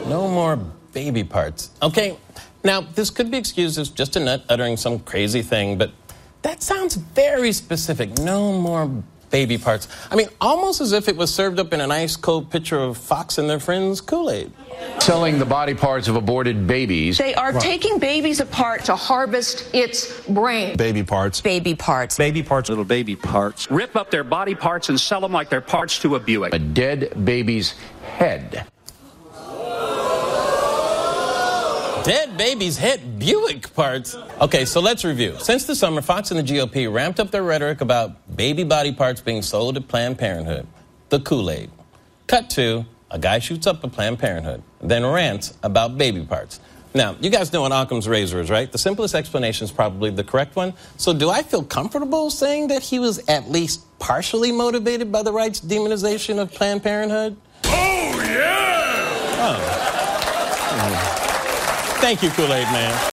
No more baby parts. Okay, now this could be excused as just a nut uttering some crazy thing, but that sounds very specific. No more baby parts. I mean, almost as if it was served up in an ice-cold pitcher of Fox and their friends Kool-Aid. Selling the body parts of aborted babies. They are taking babies apart to harvest its brain. Baby parts. Baby parts. Baby parts. Little baby parts. Rip up their body parts and sell them like they're parts to a Buick. A dead baby's head. Dead baby's head, Buick parts. Okay, so let's review. Since the summer, Fox and the GOP ramped up their rhetoric about baby body parts being sold at Planned Parenthood. The Kool-Aid. Cut to, a guy shoots up at Planned Parenthood, then rants about baby parts. Now, you guys know what Occam's razor is, right? The simplest explanation is probably the correct one. So do I feel comfortable saying that he was at least partially motivated by the right's demonization of Planned Parenthood? Oh, yeah! Oh. Thank you, Kool-Aid Man.